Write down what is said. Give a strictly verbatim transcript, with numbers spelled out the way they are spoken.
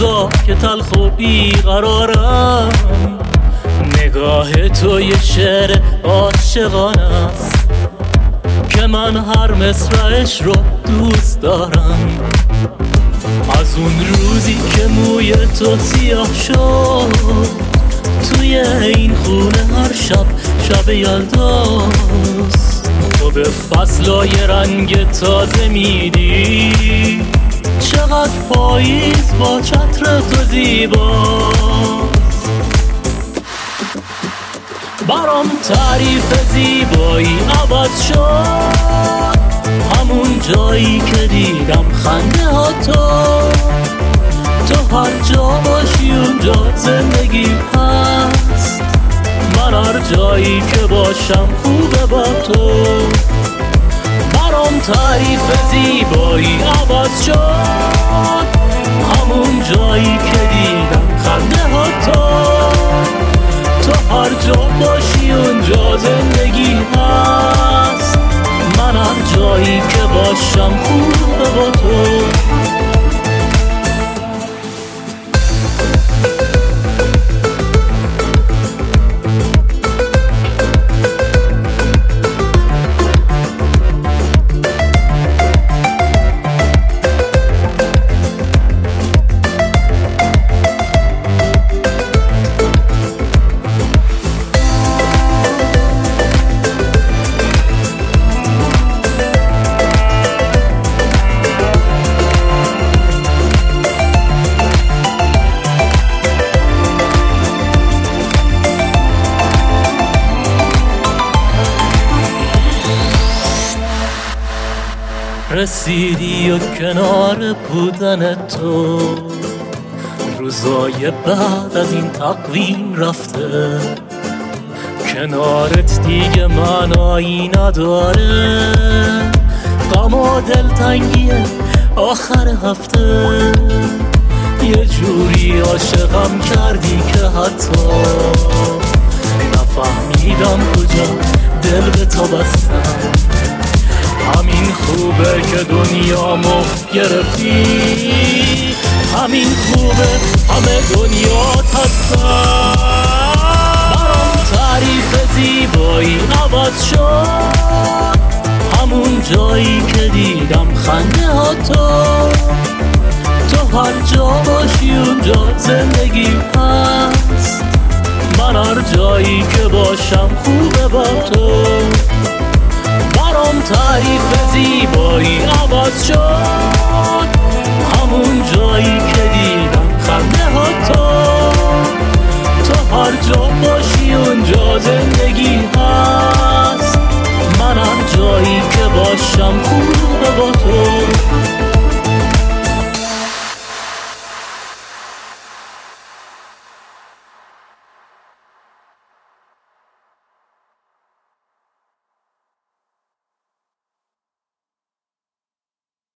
روزا که تلخ و بیقرارم، نگاه تو یه شعر عاشقانه است که من هر مصرعش رو دوست دارم. از اون روزی که موی تو سیاه شد توی این خونه هر شب شب یلداست، تو به فصلای رنگ تازه میدی، چقدر پاییز با چتر تو زیباست. برام تعریف زیبایی عوض شد همون جایی که دیدم خنده ها تو تو هر جا باشی اونجا زندگی هست، من هر جایی که باشم خوبه با تو. برام تعریف زیبایی عوض شد همون جایی که دیدم خنده ها تو تو هر جا باشی اونجا زندگی هست، من هر جایی که باشم خوبه با تو. رسیدی و کنار بودن تو روزای بعد از این تقویم رفته، کنارت دیگه معنایی نداره، غم و دلتنگیه آخر هفته، یه جوری عاشقم کردی که حتی نفهمیدم کجا دل به تو بستم. همین خوبه که دنیامو گرفتی، همین خوبه همه دنیا هستن. برام تعریف زیبایی عوض شد همون جایی که دیدم خنده ها تو تو هر جا باشی اونجا زندگی هست، من هر جایی که باشم خوبه با تو. برام تعریف زیبایی عوض شد همون جایی که دیدم خنده ها تو تو هر جا باشی اونجا زندگی هست، من هر جایی که باشم خوبه با تو.